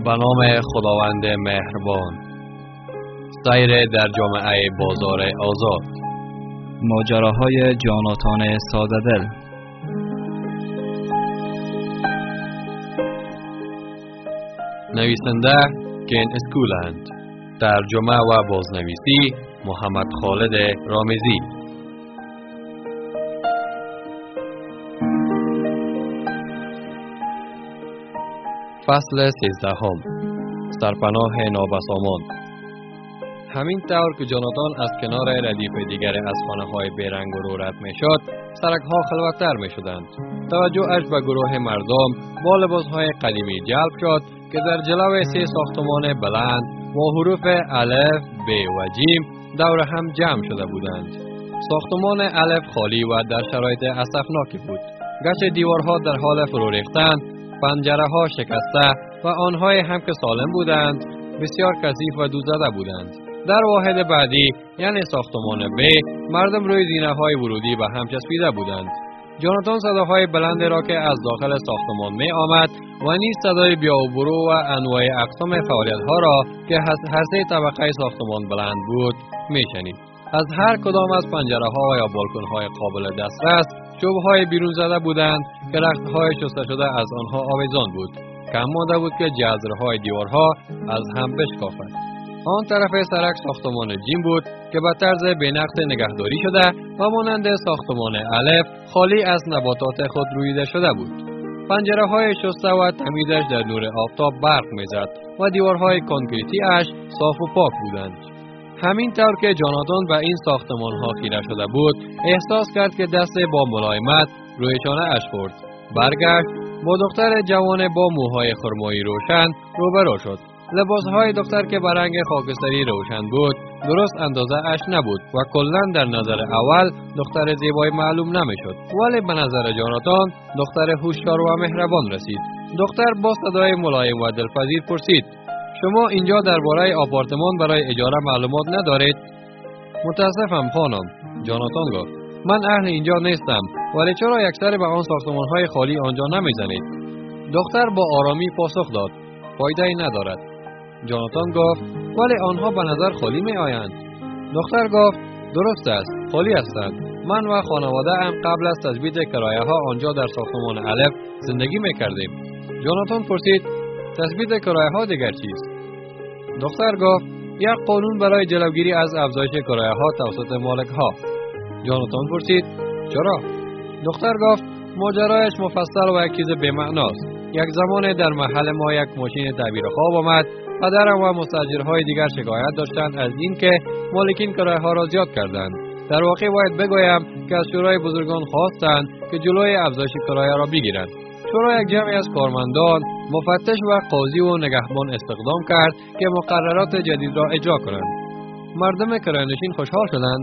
به نام خداوند مهربان. سیر در جامعه بازار آزاد. ماجراهای جاناتان ساده‌دل. نویسنده کین اسکولند. ترجمه و بازنویسی محمد خالد رامزی. فصل 13. سرپناه نابسامان. همین طور که جاناتان از کنار ردیف دیگر از خانه‌های بیرنگ و رو رد می‌شد، سرک‌ها خلوت‌تر می‌شدند. توجهش به گروه مردم با لباس‌های قدیمی جلب شد که در جلوی 3 ساختمان بلند با حروف الف، ب و جیم دور هم جمع شده بودند. ساختمان الف خالی و در شرایط اسفناکی بود. گچ دیوارها در حال فرو ریختن، پنجره‌ها شکسته و آنهای هم که سالم بودند بسیار کثیف و دوزده بودند. در واحد بعدی یعنی ساختمان ب، مردم روی زینه‌های ورودی به هم چسبیده بودند. جاناتان صداهای بلند را که از داخل ساختمان می آمد و نیز صدای بیا و برو و انواع اقسام فعالیت‌ها را که هر 3 طبقه ساختمان بلند بود می شنید. از هر کدام از پنجره‌ها یا بالکن‌های قابل دسترس چوب‌های بیرون زده بودند که رخت‌های شسته شده از آنها آویزان بود. کم مانده بود که جذرهای دیوارها از هم بشکافد. آن طرف سرک ساختمان جیم بود که به طرز بی‌نقص نگهداری شده و مانند ساختمان الف خالی از نباتات خود رویده شده بود. پنجره‌های شسته و تمیزش در نور آفتاب برق می‌زد و دیوارهای کنکریتی اش صاف و پاک بودند. همین طور که جاناتان به این ساختمان‌ها خیره شده بود، احساس کرد که دست با ملایمت روی شانه اش خورد. برگشت، با دختر جوان با موهای خرمایی روشن روبرو شد. لباسهای دختر که به رنگ خاکستری روشن بود، درست اندازه اش نبود و کلاً در نظر اول دختر زیبای معلوم نمی‌شد. ولی به نظر جاناتان دختر هوشیار و مهربان رسید. دختر با صدای ملایم و دلپذیر پرسید: شما اینجا درباره آپارتمان برای اجاره معلومات ندارید؟ متاسفم خانم، جاناتان گفت. من اهل اینجا نیستم، ولی چرا یکسره به آن ساختمان‌های خالی آنجا نمی‌زنید؟ دختر با آرامی پاسخ داد: فایده‌ای ندارد. جاناتان گفت: ولی آنها به نظر خالی می‌آیند. دختر گفت: درست است، خالی هستند. من و خانواده هم قبل از تثبیت کرایه‌ها آنجا در ساختمان الف زندگی می‌کردیم. جاناتان پرسید: تثبیت کرایه‌ها دیگر چیست؟ دختر گفت: یک قانون برای جلوگیری از افزایش کرایه‌ها توسط مالک‌ها. جاناتان پرسید: چرا؟ دختر گفت: ماجرایش مفصل و یک چیز بی‌معناست. یک زمان در محل ما یک ماشین تعبیر خواب آمد. پدرم و مستاجرهای دیگر شکایت داشتند از اینکه مالکین کرایه‌ها را زیاد کردند. در واقع باید بگویم که از شورای بزرگان خواستند که جلوی افزایش کرایه را بگیرند. شورای یک جمعی از کارمندان، مفتش و قاضی و نگهبان استخدام کرد که مقررات جدید را اجرا کنند. مردم کرایه‌نشین خوشحال شدند.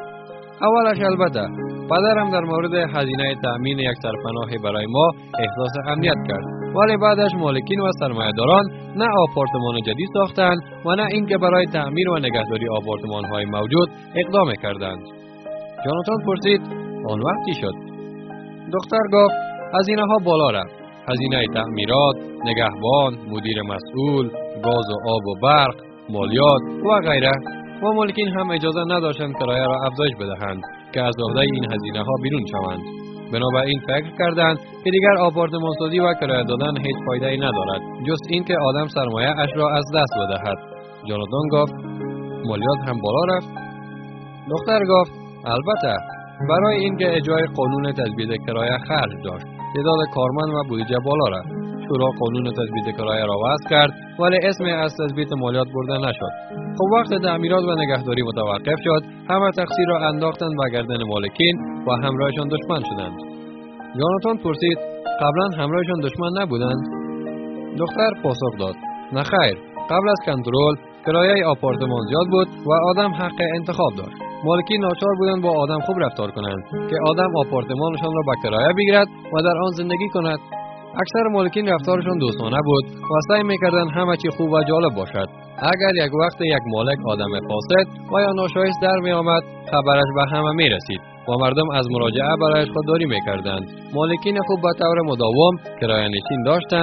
اولش البته پدرم در مورد هزینه تأمین یک سرپناهی برای ما احساس امنیت کرد، ولی بعدش مالکین و سرمایه‌داران نه آپارتمان جدید ساختند و نه اینکه برای تعمیر و نگهداری آپارتمان‌های موجود اقدام کردند. جاناتان پرسید: آن وقت چی شد؟ دختر گفت: هزینه‌ها بالا رفت. هزینه تعمیرات، نگهبان، مدیر مسئول، گاز و آب و برق، مالیات و غیره. و مالکین هم اجازه نداشتند کرایه را افزایش بدهند که از عهده این هزینه‌ها بیرون شوند. بنابراین فکر کردند که دیگر آپارتمان سازی و کرایه دادن هیچ فایده‌ای ندارد جز اینکه آدم سرمایه اش را از دست بدهد. جاناتان گفت: مالیات هم بالا رفت؟ دختر گفت: البته، برای اینکه اجرای قانون تثبیت کرایه خرج داشت. تعداد کارمند و بودجه بالا رفت. شورا قانون تثبیت کرایه را وضع کرد، ولی اسم از تثبیت مالیات برده نشد. خب وقت تعمیرات و نگهداری متوقف شد، همه تقصیر را انداختند به گردن مالکین و همراهشان دشمن شدند. جاناتان پرسید: قبلا همراهشان دشمن نبودند؟ دختر پاسخ داد: نه خیر، قبل از کنترل کرایه آپارتمان زیاد بود و آدم حق انتخاب داشت. مالکین ناچار بودند با آدم خوب رفتار کنند که آدم آپارتمانشان را به کرایه بگیرد و در آن زندگی کند. اکثر مالکین رفتارشان دوستانه بود و سعی می‌کردند همه چی خوب و جالب باشد. اگر یک وقت یک مالک آدم فاسد و یا ناشایست در می‌آمد، خبرش به همه می‌رسید و مردم از مراجعه برایش خودداری می‌کردند. مالکین خوب به طور مداوم کرایه‌نشین داشتند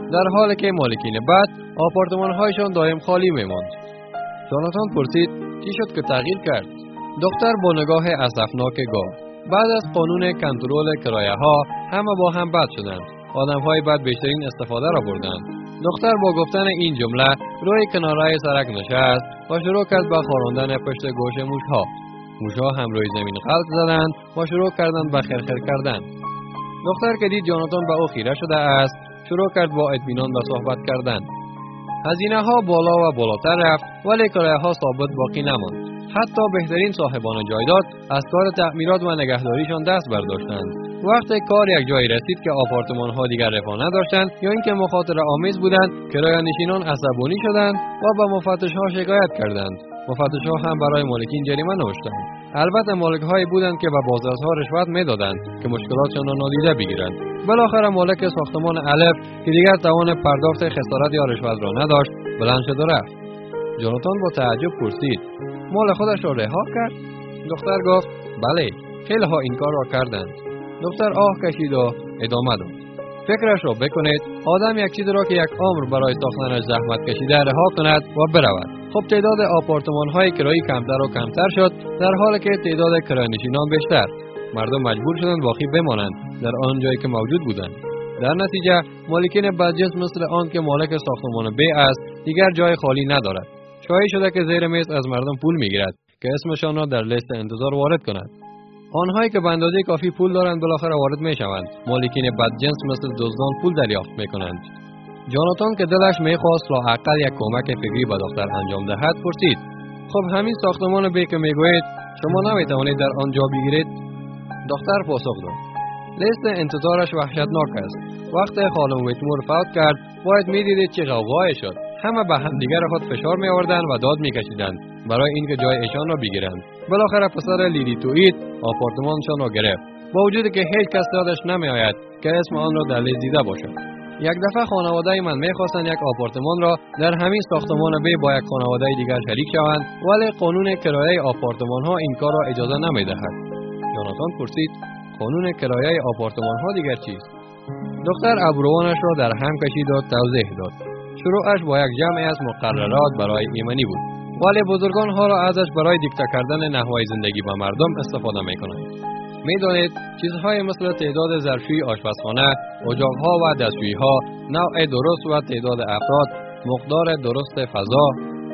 در حالی که مالکین بد آپارتمان‌هایشان دائم خالی می‌ماند. جاناتان پرسید چی شد که تغییر کرد؟ دختر با نگاه اسفناک گفت بعد از قانون کنترل کرایه‌ها همه با هم بد شدند. آدم‌های بد بیشترین استفاده را بردند. دختر با گفتن این جمله روی کناره سرک نشست و شروع کرد به خاراندن پشت گوش موش‌ها. موش‌ها هم روی زمین غلط زدند و شروع کردند به خرخر کردن. دختر که دید جاناتان به او خیره شده است، شروع کرد با اطمینان به صحبت کردن. هزینه‌ها بالا و بالاتر رفت ولی کرایه‌ها ثابت باقی نماند. حتی بهترین صاحبان جایداد از کار تعمیرات و نگهداریشان دست برداشتند. وقتی کار یک جایی رسید که آپارتمان‌ها دیگر رفاه نداشتند یا اینکه مخاطره آمیز بودند، کرایه‌نشینان عصبانی شدند و به مفتش‌ها شکایت کردند. مفتش‌ها هم برای مالکین جریمه نوشتند. البته مالک‌هایی بودند که به بازرس‌ها رشوت می‌دادند که مشکلاتشان را نادیده بگیرند. بالاخره مالک ساختمان الف که دیگر توان پرداخت خسارت یا رشوت را نداشت، بلند شد و رفت. جاناتان با تعجب پرسید مال خودش را رها کرد؟ دختر گفت بله، خیلی ها این کار را کردند. دختر آه کشید و ادامه داد فکرش را بکنید آدم یک چیز را که یک عمر برای ساختنش زحمت کشیده رها کند و برود. خب تعداد آپارتمان های کرایی کمتر و کمتر شد در حالی که تعداد کرایه‌نشینان بیشتر. مردم مجبور شدند باقی بمانند در آن جایی که موجود بودند. در نتیجه مالکین بدجنس مثل آن که مالک ساختمان ب است دیگر جای خالی ندارد. شایع شده که زیر میز از مردم پول میگیرد که اسمشان را در لیست انتظار وارد کند. آنهایی که به اندازه کافی پول دارند بالاخره وارد میشوند. مالکین بدجنس مثل دزدان پول دریافت میکنند. جاناتان که دلش میخواست لااقل یک کمک فکری به دختر انجام دهد پرسید خب همین ساختمان ب که میگویید شما نمیتوانید در آن جا بگیرید؟ دختر پاسخ داد لیست انتظارش وحشتناک است. وقتی خانم ویتمور فوت کرد باید میدیدید چه غوغایی شد. همه به همدیگر خود فشار می آوردند و داد میکشیدند برای اینکه جای ایشان را بگیرند. بالاخره پسر لیلی تویید آپارتمانشان را گرفت با وجودی که هیچ کس یادش نمی آید که اسم آن را در لیست دیده باشد. یک دفعه خانواده من میخواستند یک آپارتمان را در همین ساختمان ب با یک خانواده دیگر شریک شوند ولی قانون کرایه آپارتمان ها این کار را اجازه نمیدهد. جاناتان پرسید قانون کرایه آپارتمان ها دیگر چیست؟ دختر ابروانش را در هم کشید و توضیح داد. شروعش با یک جمعی از مقررات برای ایمنی بود ولی بزرگان ها را ازش برای دیکته کردن نحوه زندگی به مردم استفاده میکنند. میدانید چیزهای مثل تعداد ظرفشویی آشپزخانه، اجاقها و دستشویی‌ها، نوع درست و تعداد افراد، مقدار درست فضا،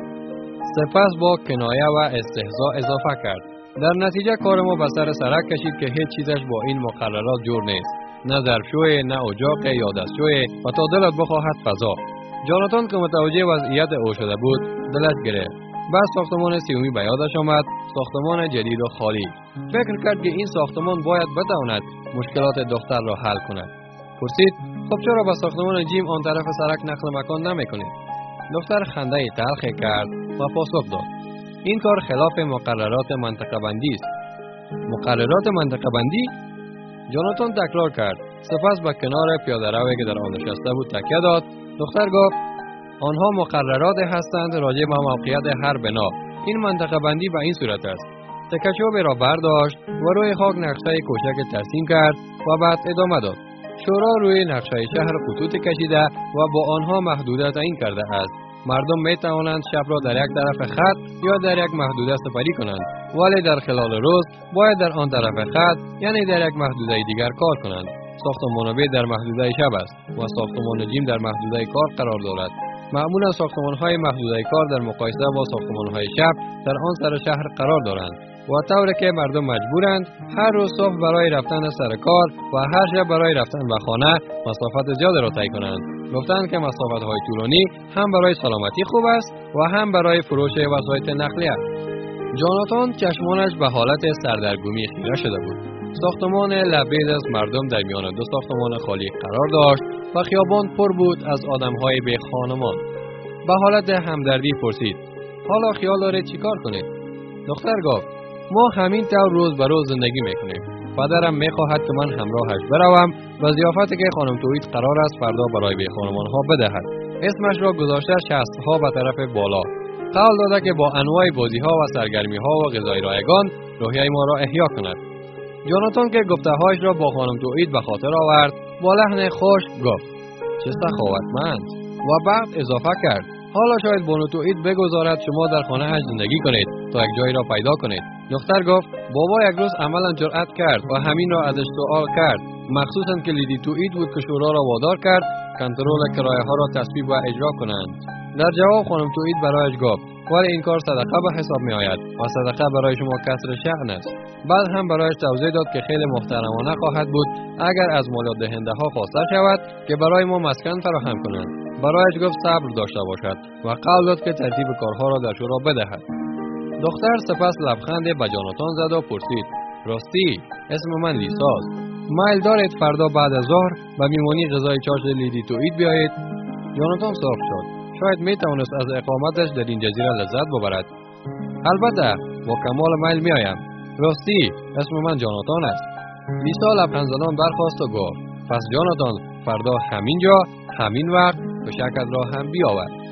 سپس با کنایه و استهزاء اضافه کرد. در نتیجه کار ما به سر سرک کشید که هیچ چیزش با این مقررات جور نیست. نه ظرفشوی، نه اجاق یا دستشوی و تا دلت بخواهد فضا. جاناتان که متوجه وضعیت او شده بود دلش گرفت. بعد ساختمان سیومی به یادش آمد، ساختمان جدید و خالی. فکر کرد که این ساختمان باید بتواند مشکلات دختر را حل کند. پرسید خب چرا به ساختمان جیم آن طرف سرک نقل مکان نمی‌کنید؟ دختر خنده تلخی کرد و پاسخ داد این کار خلاف مقررات منطقه بندی است. مقررات منطقه بندی؟ جاناتان تکرار کرد. سپس به کنار پیاده روی که در آن نشسته بود تکیه داد. دختر گفت آنها مقرراتی هستند راجع به موقعیت هر بنا. این منطقه بندی به این صورت است. تکه‌چوبی را برداشت و روی خاک نقشه کوچک ترسیم کرد و بعد ادامه داد. شورا روی نقشه شهر خطوط کشیده و با آنها محدوده تعیین کرده است. مردم می توانند شب را در یک طرف خط یا در یک محدوده سپری کنند ولی در خلال روز باید در آن طرف خط یعنی در یک محدوده دیگر کار کنند. ساختمان ب در محدوده شب است و ساختمان جیم در محدوده کار قرار دارد. معمولا ساختمان‌های محدوده کار در مقایسه با ساختمان‌های شب در آن سر شهر قرار دارند و طوری که مردم مجبورند هر روز صبح برای رفتن سر کار و هر شب برای رفتن به خانه مسافت زیاد را طی کنند. گفتند که مسافت‌های طولانی هم برای سلامتی خوب است و هم برای فروش وسایل نقلیه. جاناتان چشمانش به حالت سردرگمی خیره شده بود. ساختمان لبریز از مردم در میان دو ساختمان خالی قرار داشت و خیابان پر بود از آدم‌های بی خانمان. به حالت همدردی پرسید حالا خیال دارید چیکار کنید؟ دختر گفت ما همین طور روز به روز زندگی میکنیم. پدرم میخواهد که من همراهش بروم و ضیافتی که خانم تویید قرار است فردا برای بی خانمان‌ها بدهد. اسمش را گذاشته شست‌ها به طرف بالا. قول داده که با انواع بازی‌ها و سرگرمی‌ها و غذای رایگان روحیه ما را احیا کند. جاناتان که گفته‌هایش را با خانم تویید به خاطر آورد با لحن خوش گفت چه سخاوتمند. و بعد اضافه کرد: حالا شاید بانو توئید بگذارد شما در خانه‌اش زندگی کنید تا یک جایی را پیدا کنید. دختر گفت: بابا یک روز عملاً جرأت کرد و همین را ازش سوال کرد، مخصوصاً که لیدی توئید بود که شورا را وادار کرد کنترل کرایه ها را تصویب و اجرا کنند. در جواب خانم توئید برایش گفت: ولی این کار صدقه به حساب می آید و صدقه برای شما کسر شأن است. بعد هم برایش توضیح داد که خیلی محترمانه خواهد بود اگر از مالیات دهنده ها خواسته شود که برای ما مسکن فراهم کنند. برایش گفت صبر داشته باشد و قول داد که ترتیب کارها را در شورا بدهد. دختر سپس لبخندی به جاناتان زد و پرسید: راستی اسم من لیساست. میل دارید فردا بعد از ظهر به میمانی غذای چاشت لیدی توئید بیایید؟ جاناتان سرخ شد. شاید می توانست از اقامتش در این جزیره لذت ببرد. البته با کمال میل می آیم. راستی اسم من جاناتان است. لیسا لبخند زدان برخاست و گفت: پس جاناتان فردا همین جا همین وقت تشکت را هم بیاور.